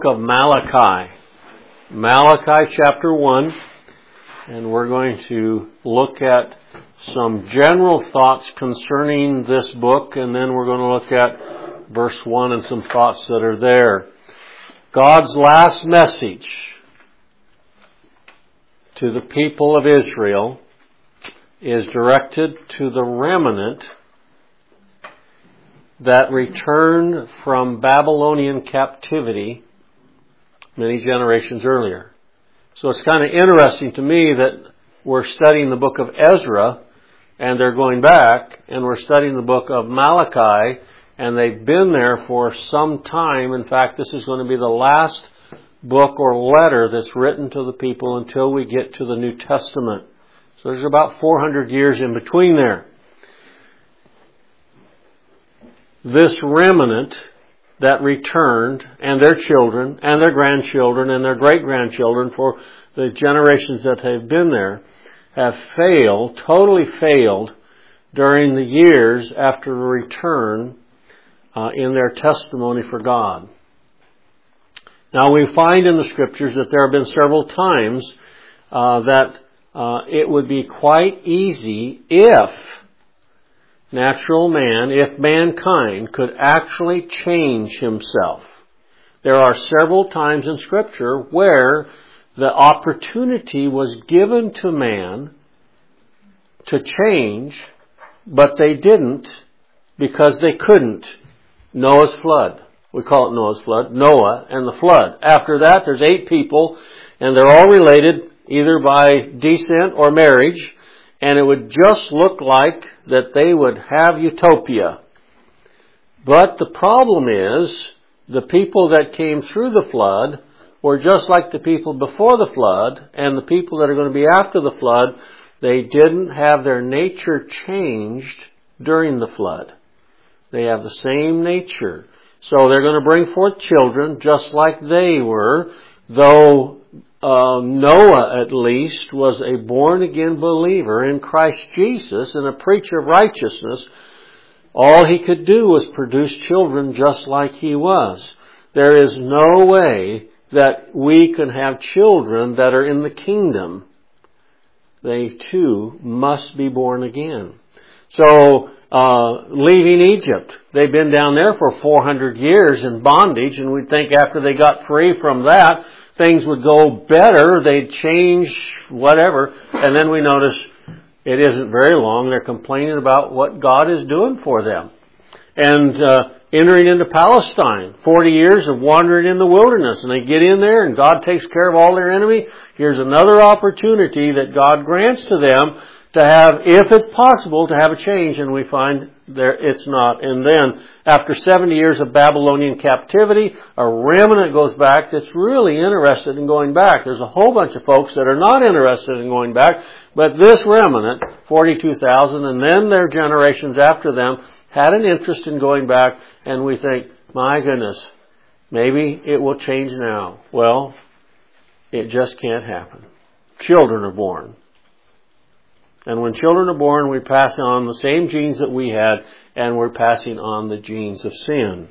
of Malachi. Malachi chapter 1, and we're going to look at some general thoughts concerning this book, and then we're going to look at verse 1 and some thoughts that are there. God's last message to the people of Israel is directed to the remnant that returned from Babylonian captivity many generations earlier. So it's kind of interesting to me that we're studying the book of Ezra and they're going back, and we're studying the book of Malachi and they've been there for some time. In fact, this is going to be the last book or letter that's written to the people until we get to the New Testament. So there's about 400 years in between there. This remnant that returned, and their children, and their grandchildren, and their great-grandchildren for the generations that have been there, have failed, totally failed, during the years after the return in their testimony for God. Now we find in the Scriptures that there have been several times that it would be quite easy if if mankind could actually change himself. There are several times in Scripture where the opportunity was given to man to change, but they didn't because they couldn't. Noah's flood. We call it Noah's flood. Noah and the flood. After that, there's 8 people, and they're all related either by descent or marriage. And it would just look like that they would have utopia. But the problem is, the people that came through the flood were just like the people before the flood, and the people that are going to be after the flood, they didn't have their nature changed during the flood. They have the same nature. So they're going to bring forth children just like they were, though Noah, at least, was a born-again believer in Christ Jesus and a preacher of righteousness. All he could do was produce children just like he was. There is no way that we can have children that are in the kingdom. They too must be born again. So, leaving Egypt, they've been down there for 400 years in bondage, and we'd think after they got free from that, things would go better, they'd change, whatever, and then we notice it isn't very long. They're complaining about what God is doing for them. And entering into Palestine, 40 years of wandering in the wilderness, and they get in there and God takes care of all their enemy. Here's another opportunity that God grants to them to have, if it's possible, to have a change, and we find there it's not. And then, after 70 years of Babylonian captivity, a remnant goes back that's really interested in going back. There's a whole bunch of folks that are not interested in going back, but this remnant, 42,000, and then their generations after them, had an interest in going back, and we think, my goodness, maybe it will change now. Well, it just can't happen. Children are born. And when children are born, we pass on the same genes that we had, and we're passing on the genes of sin.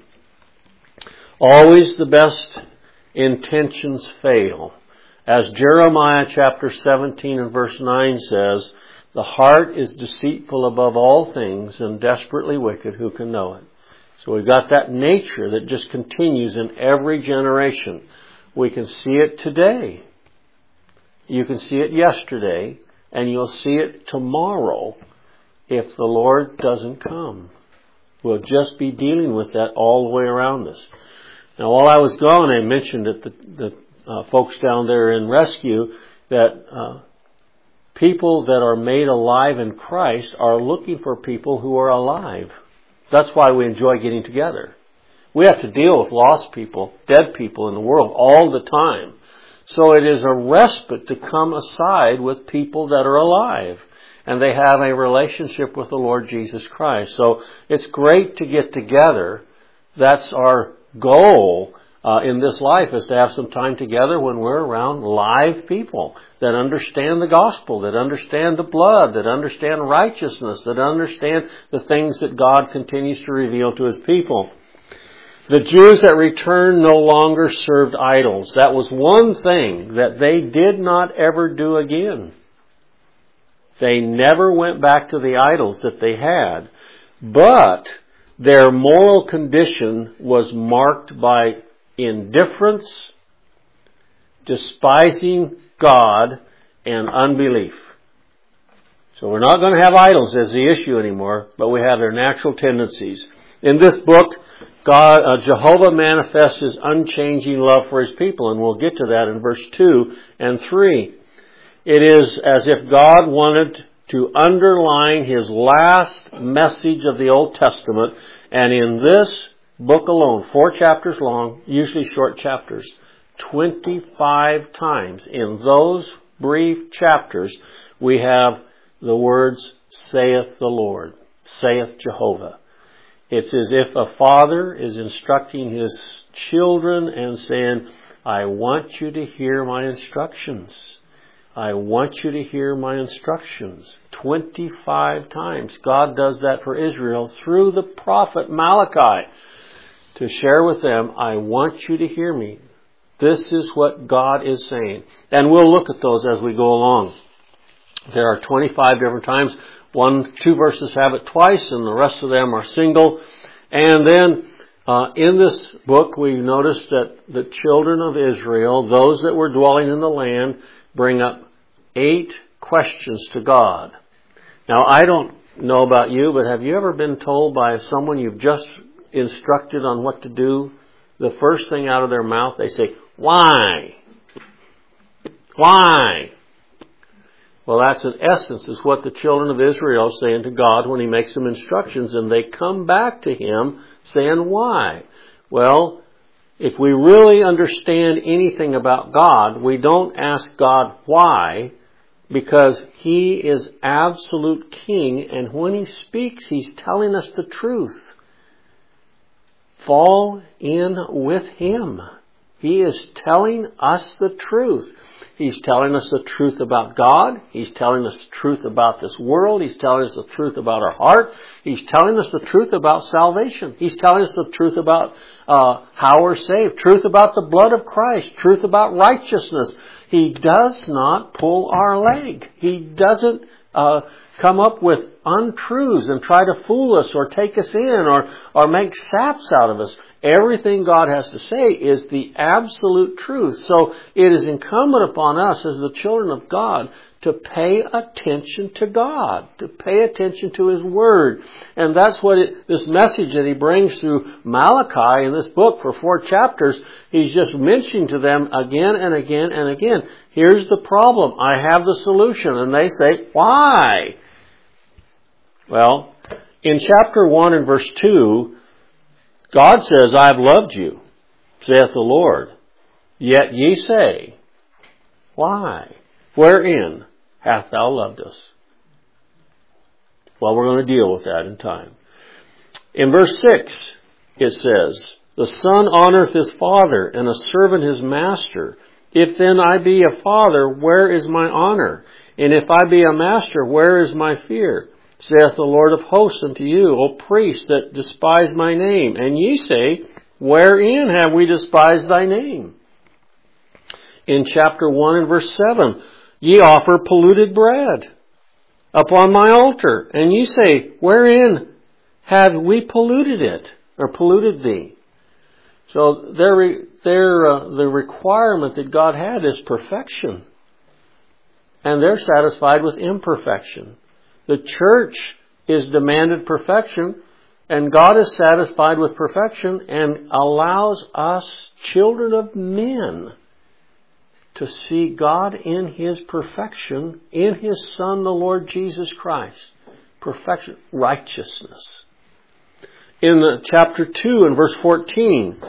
Always the best intentions fail. As Jeremiah chapter 17 and verse 9 says, the heart is deceitful above all things and desperately wicked. Who can know it? So we've got that nature that just continues in every generation. We can see it today. You can see it yesterday. And you'll see it tomorrow if the Lord doesn't come. We'll just be dealing with that all the way around us. Now, while I was gone, I mentioned that the folks down there in rescue that people that are made alive in Christ are looking for people who are alive. That's why we enjoy getting together. We have to deal with lost people, dead people in the world all the time. So it is a respite to come aside with people that are alive, and they have a relationship with the Lord Jesus Christ. So it's great to get together. That's our goal in this life, is to have some time together when we're around live people that understand the gospel, that understand the blood, that understand righteousness, that understand the things that God continues to reveal to His people. The Jews that returned no longer served idols. That was one thing that they did not ever do again. They never went back to the idols that they had. But their moral condition was marked by indifference, despising God, and unbelief. So we're not going to have idols as the issue anymore, but we have their natural tendencies. In this book, Jehovah manifests His unchanging love for His people, and we'll get to that in verse 2 and 3. It is as if God wanted to underline His last message of the Old Testament, and in this book alone, 4 chapters long, usually short chapters, 25 times in those brief chapters, we have the words, saith the Lord, saith Jehovah. It's as if a father is instructing his children and saying, I want you to hear my instructions. I want you to hear my instructions. 25 times. God does that for Israel through the prophet Malachi to share with them, I want you to hear me. This is what God is saying. And we'll look at those as we go along. There are 25 different times. 2 verses have it twice, and the rest of them are single. And then in this book, we notice that the children of Israel, those that were dwelling in the land, bring up 8 questions to God. Now, I don't know about you, but have you ever been told by someone you've just instructed on what to do, the first thing out of their mouth, they say, why? Why? Well, that's in essence is what the children of Israel are saying to God when He makes them instructions, and they come back to Him saying, why? Well, if we really understand anything about God, we don't ask God why, because He is absolute King, and when He speaks, He's telling us the truth. Fall in with Him. He is telling us the truth. He's telling us the truth about God. He's telling us the truth about this world. He's telling us the truth about our heart. He's telling us the truth about salvation. He's telling us the truth about how we're saved. Truth about the blood of Christ. Truth about righteousness. He does not pull our leg. He doesn't come up with untruths and try to fool us or take us in or make saps out of us. Everything God has to say is the absolute truth. So it is incumbent upon us as the children of God to pay attention to God, to pay attention to His Word. And that's what this message that He brings through Malachi in this book for 4 chapters, He's just mentioning to them again and again and again. Here's the problem. I have the solution. And they say, why? Well, in chapter 1 and verse 2, God says, I have loved you, saith the Lord. Yet ye say, why? Wherein hath thou loved us? Well, we're going to deal with that in time. In verse 6, it says, the son honoreth his father, and a servant his master. If then I be a father, where is my honor? And if I be a master, where is my fear? Saith the Lord of hosts unto you, O priests that despise my name. And ye say, wherein have we despised thy name? In chapter 1 and verse 7, ye offer polluted bread upon my altar. And ye say, wherein have we polluted it, or polluted thee? So the requirement that God had is perfection. And they're satisfied with imperfection. The church is demanded perfection, and God is satisfied with perfection and allows us, children of men, to see God in His perfection, in His Son, the Lord Jesus Christ. Perfection, righteousness. In chapter 2 and verse 14,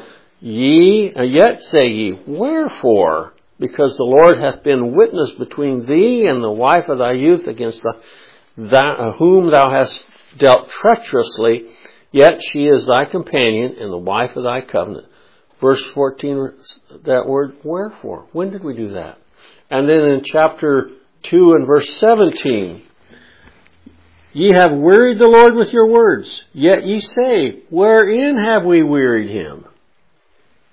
yet say ye, wherefore? Because the Lord hath been witness between thee and the wife of thy youth against whom thou hast dealt treacherously, yet she is thy companion and the wife of thy covenant. Verse 14, that word, wherefore? When did we do that? And then in chapter 2 and verse 17, ye have wearied the Lord with your words, yet ye say, wherein have we wearied Him?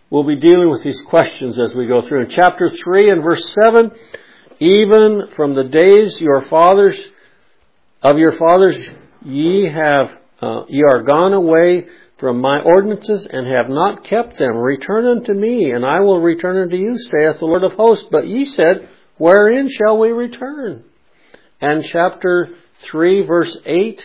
we'll be dealing with these questions as we go through. In chapter 3 and verse 7, even from the days your fathers ye are gone away from my ordinances and have not kept them. Return unto me, and I will return unto you, saith the Lord of hosts. But ye said, wherein shall we return? And chapter 3 verse 8,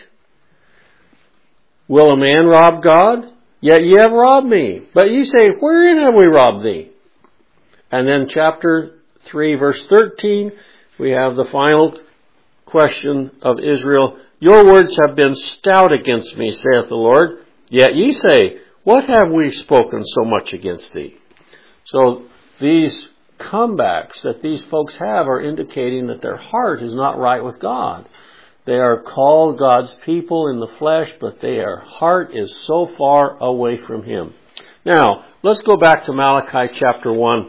will a man rob God? Yet ye have robbed me. But ye say, wherein have we robbed thee? And then chapter 3 verse 13, we have the final question of Israel. Your words have been stout against me, saith the Lord. Yet ye say, what have we spoken so much against thee? So these comebacks that these folks have are indicating that their heart is not right with God. They are called God's people in the flesh, but their heart is so far away from Him. Now, let's go back to Malachi chapter 1.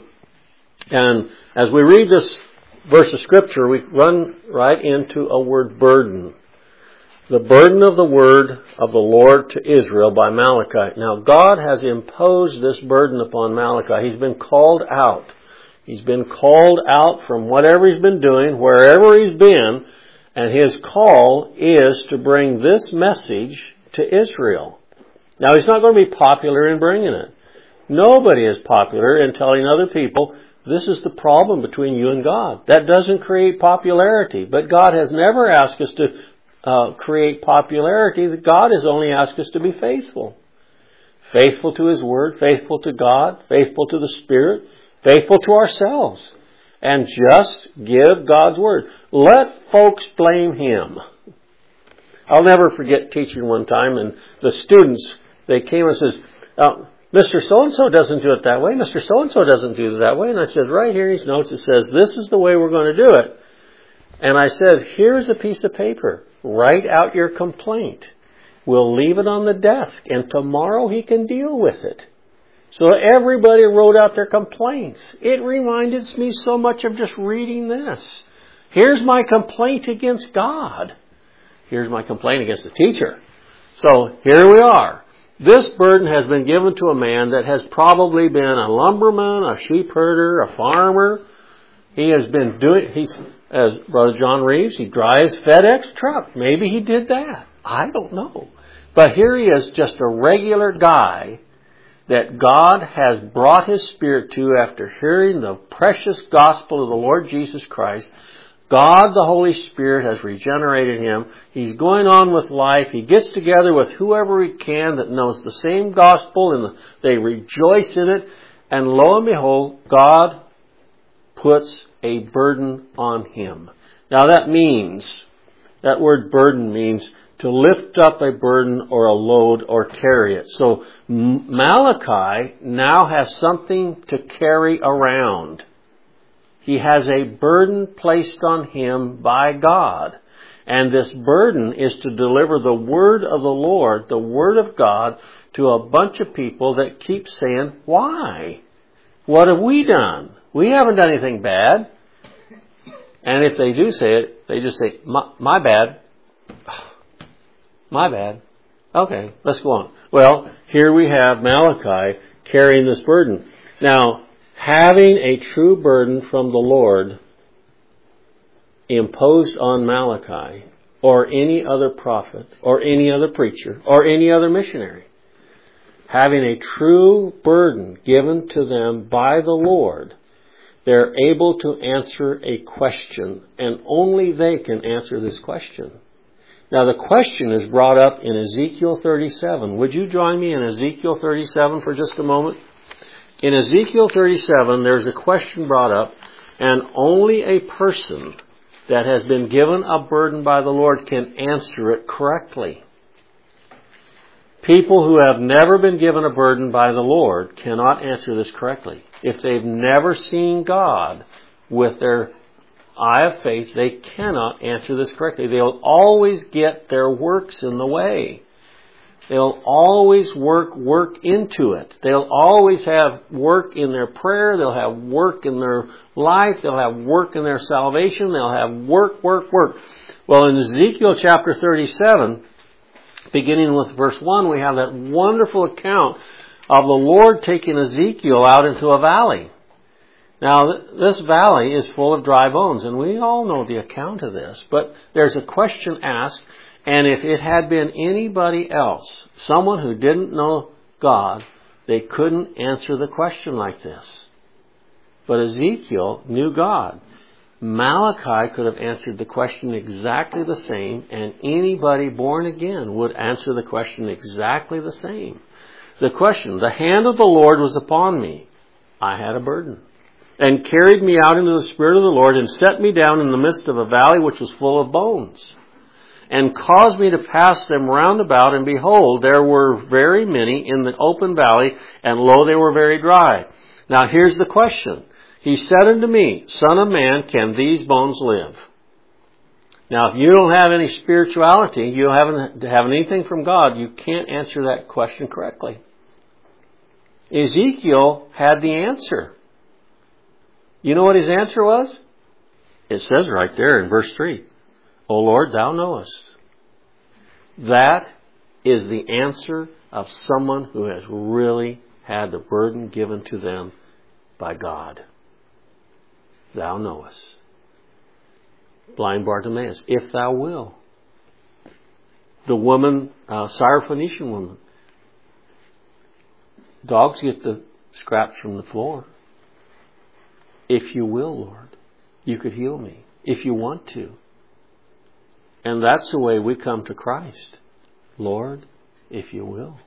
And as we read this verse of Scripture, we run right into a word burden. The burden of the word of the Lord to Israel by Malachi. Now, God has imposed this burden upon Malachi. He's been called out. He's been called out from whatever he's been doing, wherever he's been, and his call is to bring this message to Israel. Now, he's not going to be popular in bringing it. Nobody is popular in telling other people, this is the problem between you and God. That doesn't create popularity. But God has never asked us to create popularity. God has only asked us to be faithful. Faithful to His Word, faithful to God, faithful to the Spirit, faithful to ourselves. And just give God's Word. Let folks blame Him. I'll never forget teaching one time, and the students, they came and says, Mr. So-and-so doesn't do it that way. Mr. So-and-so doesn't do it that way. And I said, right here in his notes, it says, this is the way we're going to do it. And I said, here's a piece of paper. Write out your complaint. We'll leave it on the desk, and tomorrow he can deal with it. So everybody wrote out their complaints. It reminded me so much of just reading this. Here's my complaint against God. Here's my complaint against the teacher. So here we are. This burden has been given to a man that has probably been a lumberman, a sheep herder, a farmer. He has been as Brother John Reeves, he drives FedEx truck. Maybe he did that. I don't know. But here he is, just a regular guy that God has brought His Spirit to after hearing the precious gospel of the Lord Jesus Christ. God, the Holy Spirit, has regenerated him. He's going on with life. He gets together with whoever he can that knows the same gospel, and they rejoice in it. And lo and behold, God puts a burden on him. Now that word burden means to lift up a burden or a load or carry it. So Malachi now has something to carry around. He has a burden placed on him by God. And this burden is to deliver the word of the Lord, the word of God, to a bunch of people that keep saying, why? What have we done? We haven't done anything bad. And if they do say it, they just say, my bad. My bad. Okay, let's go on. Well, here we have Malachi carrying this burden. Now, having a true burden from the Lord imposed on Malachi or any other prophet or any other preacher or any other missionary, having a true burden given to them by the Lord, they're able to answer a question, and only they can answer this question. Now the question is brought up in Ezekiel 37. Would you join me in Ezekiel 37 for just a moment? In Ezekiel 37, there's a question brought up, and only a person that has been given a burden by the Lord can answer it correctly. People who have never been given a burden by the Lord cannot answer this correctly. If they've never seen God with their eye of faith, they cannot answer this correctly. They'll always get their works in the way. They'll always work into it. They'll always have work in their prayer. They'll have work in their life. They'll have work in their salvation. They'll have work. Well, in Ezekiel chapter 37, beginning with verse 1, we have that wonderful account of the Lord taking Ezekiel out into a valley. Now, this valley is full of dry bones, and we all know the account of this, but there's a question asked, and if it had been anybody else, someone who didn't know God, they couldn't answer the question like this. But Ezekiel knew God. Malachi could have answered the question exactly the same, and anybody born again would answer the question exactly the same. The question, the hand of the Lord was upon me. I had a burden. And carried me out into the Spirit of the Lord, and set me down in the midst of a valley which was full of bones, and caused me to pass them round about, and behold, there were very many in the open valley, and lo, they were very dry. Now here's the question. He said unto me, Son of man, can these bones live? Now if you don't have any spirituality, you haven't have anything from God, you can't answer that question correctly. Ezekiel had the answer. You know what his answer was? It says right there in verse 3, O Lord, thou knowest. That is the answer of someone who has really had the burden given to them by God. Thou knowest. Blind Bartimaeus, if thou will. The woman, Syrophoenician woman. Dogs get the scraps from the floor. If you will, Lord, you could heal me. If you want to. And that's the way we come to Christ. Lord, if you will.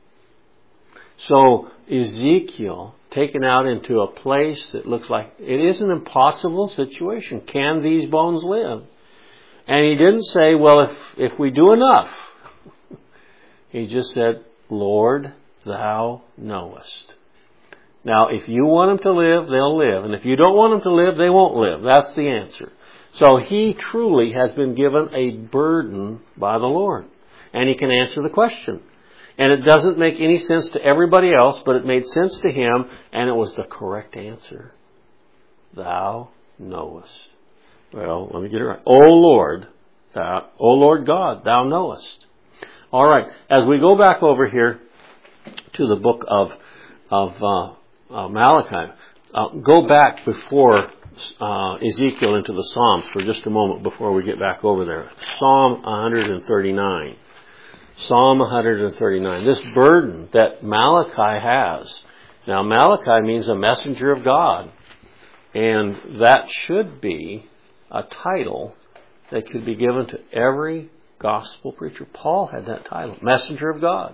So Ezekiel, taken out into a place that looks like it is an impossible situation. Can these bones live? And he didn't say, well, if we do enough. He just said, Lord, thou knowest. Now, if you want them to live, they'll live. And if you don't want them to live, they won't live. That's the answer. So he truly has been given a burden by the Lord. And he can answer the question. And it doesn't make any sense to everybody else, but it made sense to him, and it was the correct answer. Thou knowest. Well, let me get it right. O Lord God, thou knowest. All right. As we go back over here to the book of Malachi, go back before Ezekiel into the Psalms for just a moment before we get back over there. Psalm 139. Psalm 139. This burden that Malachi has. Now, Malachi means a messenger of God. And that should be a title that could be given to every gospel preacher. Paul had that title, messenger of God.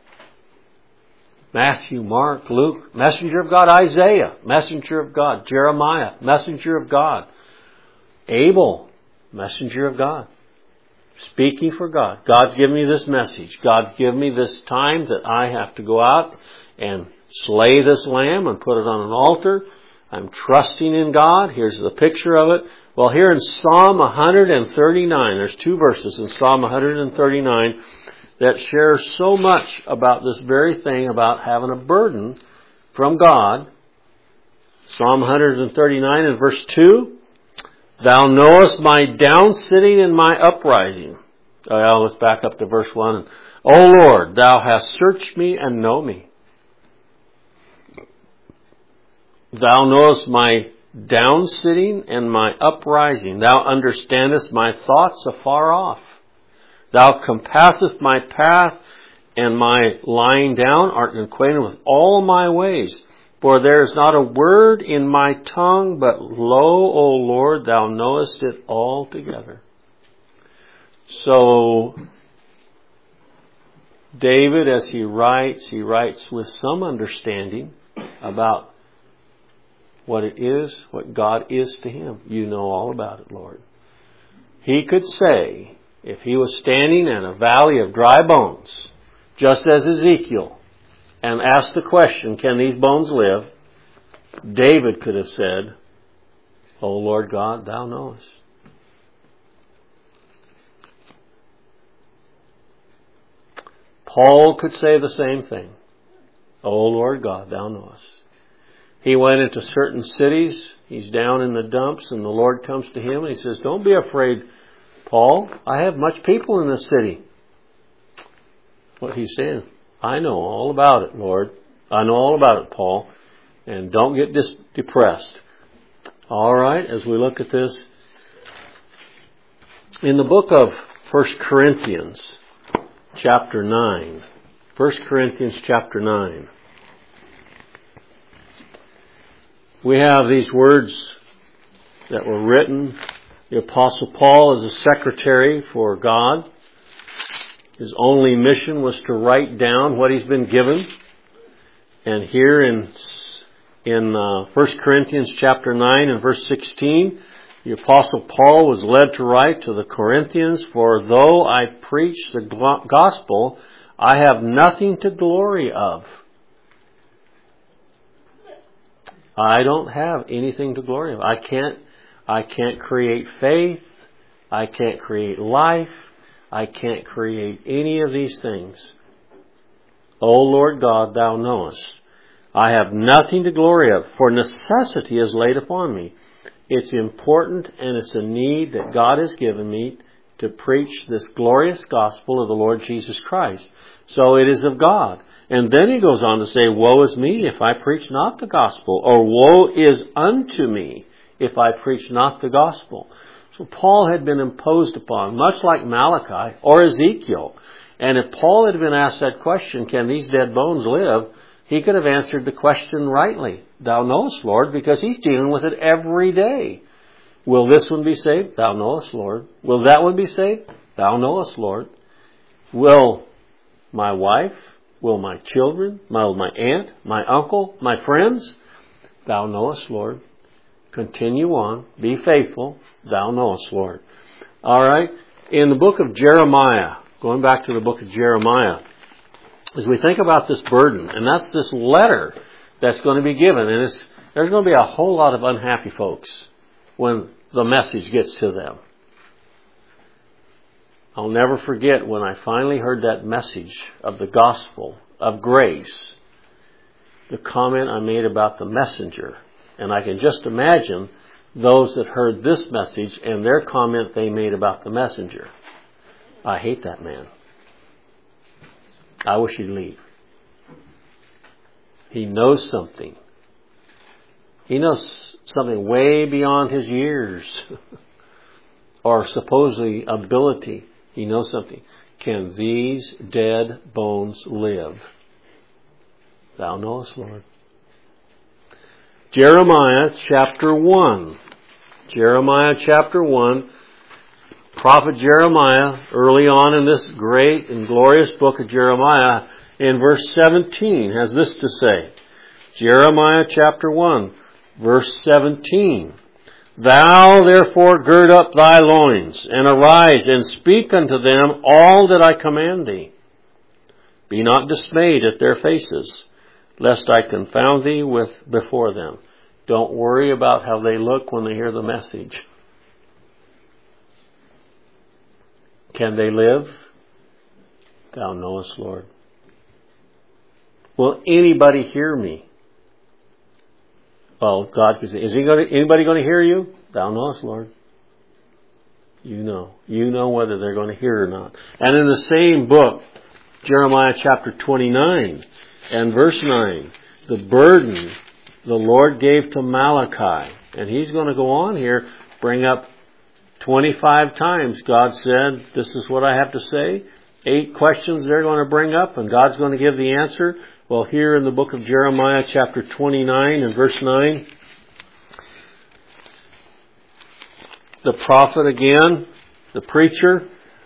Matthew, Mark, Luke, messenger of God. Isaiah, messenger of God. Jeremiah, messenger of God. Abel, messenger of God. Speaking for God. God's given me this message. God's given me this time that I have to go out and slay this lamb and put it on an altar. I'm trusting in God. Here's the picture of it. Well, here in Psalm 139, there's two verses in Psalm 139 that share so much about this very thing about having a burden from God. Psalm 139 and verse 2. Thou knowest my down sitting and my uprising. Well, let's back up to verse 1. O Lord, thou hast searched me and know me. Thou knowest my down sitting and my uprising. Thou understandest my thoughts afar off. Thou compassest my path and my lying down, art acquainted with all my ways. For there is not a word in my tongue, but lo, O Lord, thou knowest it altogether. So, David, as he writes with some understanding about what it is, what God is to him. You know all about it, Lord. He could say, if he was standing in a valley of dry bones, just as Ezekiel, and asked the question, can these bones live? David could have said, O Lord God, thou knowest. Paul could say the same thing. O Lord God, thou knowest. He went into certain cities. He's down in the dumps, and the Lord comes to him and he says, don't be afraid, Paul. I have much people in this city. What he's saying, I know all about it, Lord. I know all about it, Paul. And don't get depressed. All right, as we look at this. In the book of 1 Corinthians, chapter 9. 1 Corinthians, chapter 9. We have these words that were written. The Apostle Paul is a secretary for God. His only mission was to write down what he's been given. And here in 1 Corinthians chapter 9 and verse 16, the Apostle Paul was led to write to the Corinthians, "For though I preach the gospel, I have nothing to glory of." I don't have anything to glory of. I can't create faith. I can't create life. I can't create any of these things. O Lord God, Thou knowest. I have nothing to glory of, for necessity is laid upon me. It's important and it's a need that God has given me to preach this glorious gospel of the Lord Jesus Christ. So it is of God. And then he goes on to say, "Woe is me if I preach not the gospel," or "Woe is unto me if I preach not the gospel." So Paul had been imposed upon, much like Malachi or Ezekiel. And if Paul had been asked that question, "Can these dead bones live?" he could have answered the question rightly. "Thou knowest, Lord," because he's dealing with it every day. Will this one be saved? Thou knowest, Lord. Will that one be saved? Thou knowest, Lord. Will my wife, will my children, will my aunt, my uncle, my friends? Thou knowest, Lord. Continue on. Be faithful. Thou knowest, Lord. All right. In the book of Jeremiah, going back to the book of Jeremiah, as we think about this burden, and that's this letter that's going to be given, and there's going to be a whole lot of unhappy folks when the message gets to them. I'll never forget when I finally heard that message of the gospel of grace, the comment I made about the messenger. And I can just imagine those that heard this message and their comment they made about the messenger. I hate that man. I wish he'd leave. He knows something. He knows something way beyond his years or supposedly ability. He knows something. Can these dead bones live? Thou knowest, Lord. Jeremiah chapter 1. Jeremiah chapter 1. Prophet Jeremiah, early on in this great and glorious book of Jeremiah, in verse 17, has this to say. Jeremiah chapter 1, verse 17. "Thou therefore gird up thy loins, and arise, and speak unto them all that I command thee. Be not dismayed at their faces, lest I confound thee before them." Don't worry about how they look when they hear the message. Can they live? Thou knowest, Lord. Will anybody hear me? Well, God could say, anybody going to hear you? Thou knowest, Lord. You know. You know whether they're going to hear or not. And in the same book, Jeremiah chapter 29 and verse 9, the burden the Lord gave to Malachi. And he's going to go on here, bring up 25 times God said, "This is what I have to say." 8 questions they're going to bring up, and God's going to give the answer. Well, here in the book of Jeremiah chapter 29 and verse 9, the prophet again, the preacher,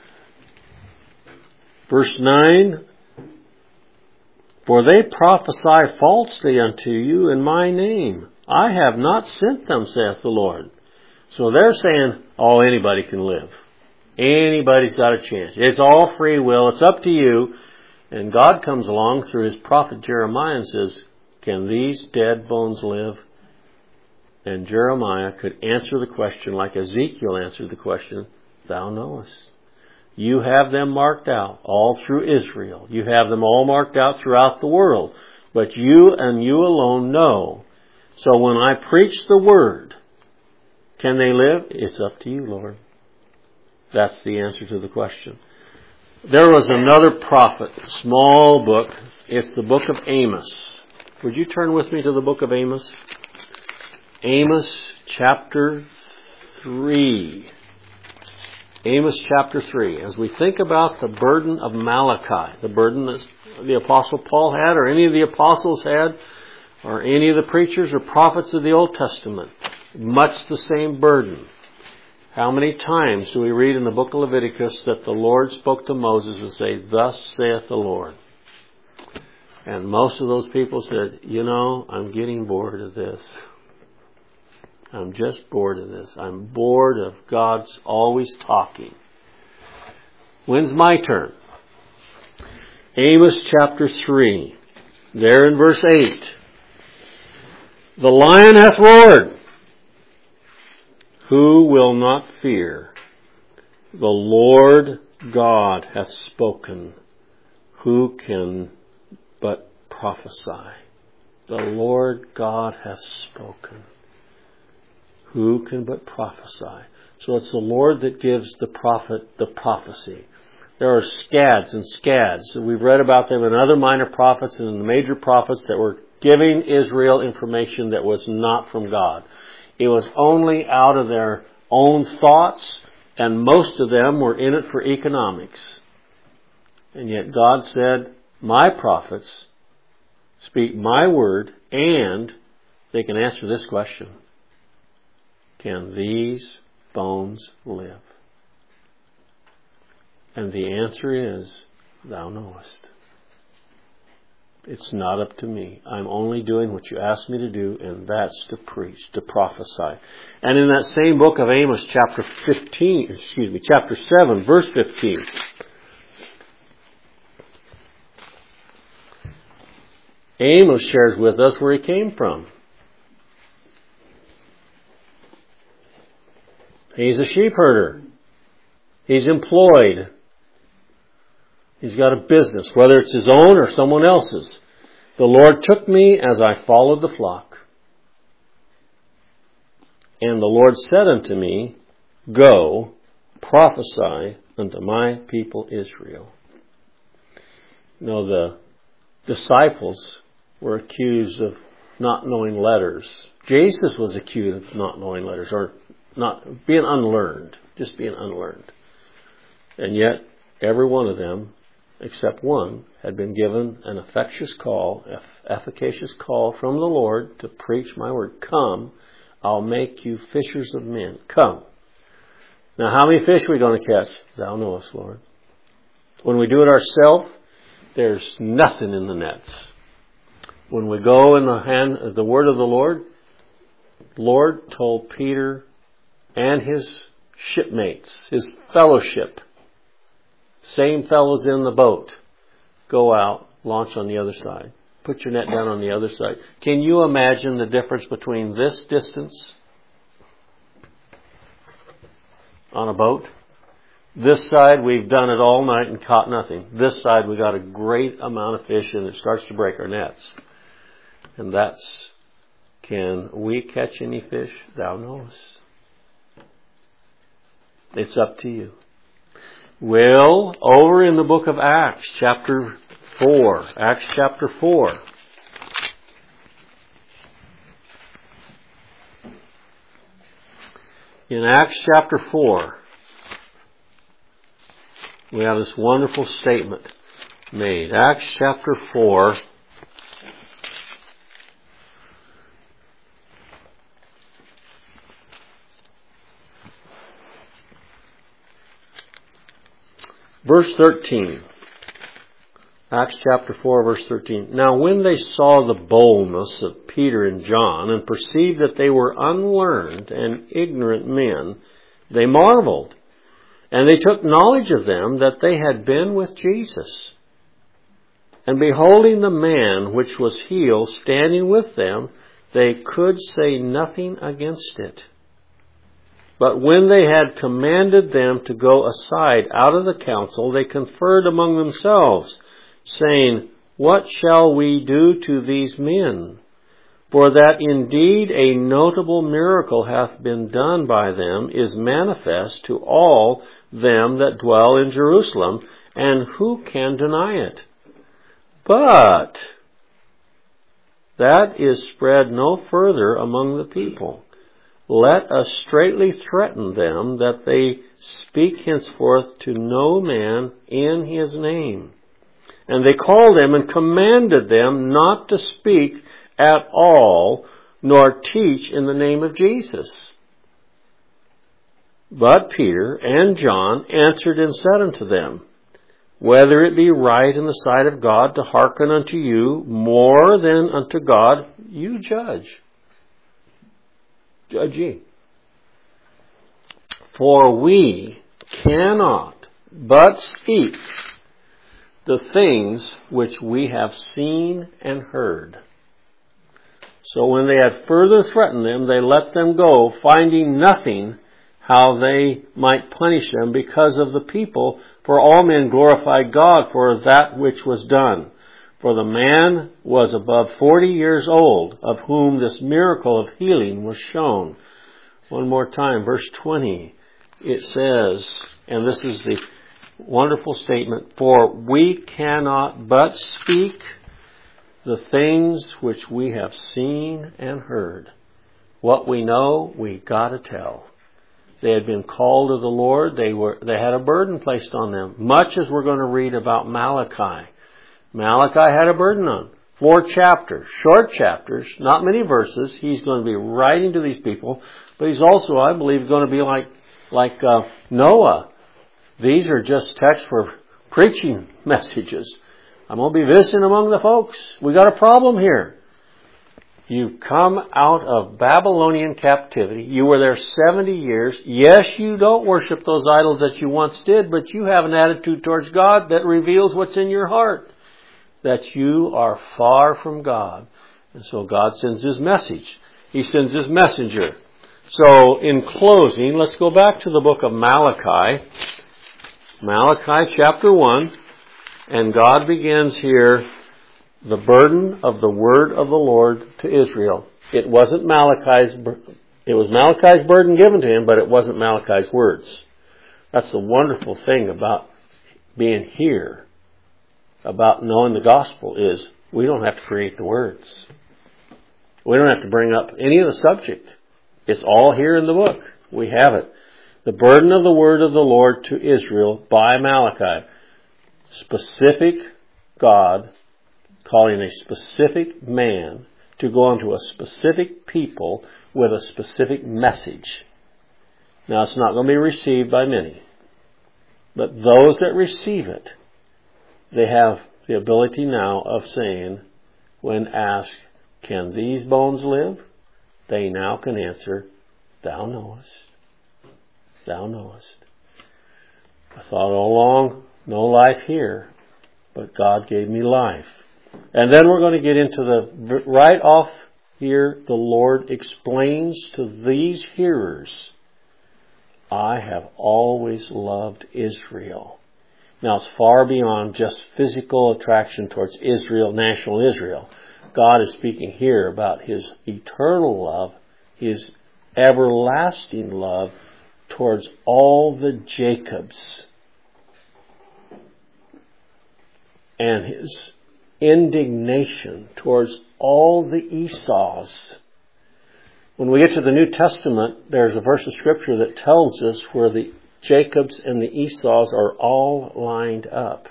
verse 9, "For they prophesy falsely unto you in my name. I have not sent them, saith the Lord." So they're saying, oh, anybody can live. Anybody's got a chance. It's all free will. It's up to you. And God comes along through his prophet Jeremiah and says, "Can these dead bones live?" And Jeremiah could answer the question like Ezekiel answered the question, "Thou knowest." You have them marked out all through Israel. You have them all marked out throughout the world. But you and you alone know. So when I preach the word, can they live? It's up to you, Lord. That's the answer to the question. There was another prophet, small book. It's the book of Amos. Would you turn with me to the book of Amos? Amos chapter 3. Amos chapter 3. As we think about the burden of Malachi, the burden that the Apostle Paul had, or any of the apostles had, or any of the preachers or prophets of the Old Testament, much the same burden. How many times do we read in the book of Leviticus that the Lord spoke to Moses and say, "Thus saith the Lord"? And most of those people said, I'm getting bored of this. I'm just bored of this. I'm bored of God's always talking. When's my turn? Amos chapter 3. There in verse 8. The lion hath roared. Who will not fear? The Lord God hath spoken. Who can but prophesy? The Lord God hath spoken. Who can but prophesy? So it's the Lord that gives the prophet the prophecy. There are scads and scads. We've read about them in other minor prophets and in the major prophets that were giving Israel information that was not from God. It was only out of their own thoughts, and most of them were in it for economics. And yet God said, my prophets speak my word, and they can answer this question. Can these bones live? And the answer is, thou knowest. It's not up to me. I'm only doing what you asked me to do, and that's to preach, to prophesy. And in that same book of Amos, chapter 7, verse 15. Amos shares with us where he came from. He's a sheep herder. He's employed. He's got a business, whether it's his own or someone else's. The Lord took me as I followed the flock. And the Lord said unto me, Go, prophesy unto my people Israel. The disciples were accused of not knowing letters. Jesus was accused of not knowing letters, or not being unlearned, just being unlearned. And yet, every one of them, except one, had been given an efficacious call from the Lord to preach my word. Come, I'll make you fishers of men. Come. Now, how many fish are we going to catch? Thou knowest, Lord. When we do it ourselves, there's nothing in the nets. When we go in the word of the Lord told Peter and his shipmates, his fellowship, same fellows in the boat, go out, launch on the other side. Put your net down on the other side. Can you imagine the difference between this distance on a boat? This side, we've done it all night and caught nothing. This side, we got a great amount of fish, and it starts to break our nets. And that's, can we catch any fish? Thou knowest. It's up to you. Well, over in the book of Acts, chapter 4. Acts chapter 4. In Acts chapter 4, we have this wonderful statement made. Acts chapter 4. Verse 13. Acts chapter 4, verse 13. Now when they saw the boldness of Peter and John, and perceived that they were unlearned and ignorant men, they marveled. And they took knowledge of them that they had been with Jesus. And beholding the man which was healed standing with them, they could say nothing against it. But when they had commanded them to go aside out of the council, they conferred among themselves, saying, What shall we do to these men? For that indeed a notable miracle hath been done by them is manifest to all them that dwell in Jerusalem, and who can deny it? But that is spread no further among the people. Let us straitly threaten them that they speak henceforth to no man in his name. And they called them and commanded them not to speak at all, nor teach in the name of Jesus. But Peter and John answered and said unto them, whether it be right in the sight of God to hearken unto you more than unto God, you judge. Judge ye. For we cannot but speak the things which we have seen and heard. So when they had further threatened them, they let them go, finding nothing how they might punish them because of the people, for all men glorified God for that which was done. For the man was above 40 years old, of whom this miracle of healing was shown. One more time, verse 20, it says, and this is the wonderful statement, for we cannot but speak the things which we have seen and heard. What we know, we gotta tell. They had been called of the Lord. They had a burden placed on them, much as we're going to read about Malachi. Malachi had a burden on. 4 chapters, short chapters, not many verses. He's going to be writing to these people, but he's also, I believe, going to be like Noah. These are just texts for preaching messages. I'm going to be visiting among the folks. We got a problem here. You've come out of Babylonian captivity. You were there 70 years. Yes, you don't worship those idols that you once did, but you have an attitude towards God that reveals what's in your heart. That you are far from God. And so God sends His message. He sends His messenger. So in closing, let's go back to the book of Malachi. Malachi chapter 1. And God begins here the burden of the word of the Lord to Israel. It was Malachi's burden given to him, but it wasn't Malachi's words. That's the wonderful thing about being here, about knowing the gospel, is we don't have to create the words. We don't have to bring up any of the subject. It's all here in the book. We have it. The burden of the word of the Lord to Israel by Malachi. Specific God calling a specific man to go onto a specific people with a specific message. Now, it's not going to be received by many, but those that receive it, they have the ability now of saying, when asked, can these bones live? They now can answer, thou knowest. Thou knowest. I thought all along, no life here, but God gave me life. And then we're going to get into right off here, the Lord explains to these hearers, I have always loved Israel. Now it's far beyond just physical attraction towards Israel, national Israel. God is speaking here about His eternal love, His everlasting love towards all the Jacobs, and His indignation towards all the Esau's. When we get to the New Testament, there's a verse of Scripture that tells us where the Jacobs and the Esau's are all lined up.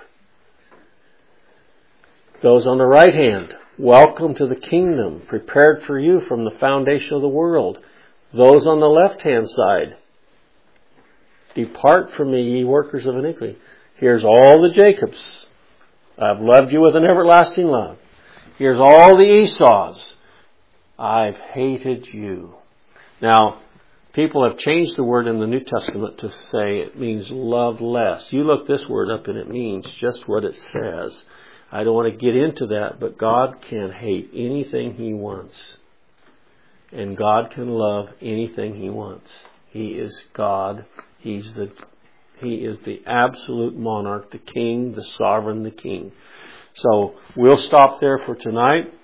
Those on the right hand, welcome to the kingdom, prepared for you from the foundation of the world. Those on the left-hand side, depart from me, ye workers of iniquity. Here's all the Jacobs. I've loved you with an everlasting love. Here's all the Esau's. I've hated you. Now, people have changed the word in the New Testament to say it means love less. You look this word up and it means just what it says. I don't want to get into that, but God can hate anything He wants. And God can love anything He wants. He is God. He is the absolute monarch, the king, the sovereign, the king. So we'll stop there for tonight.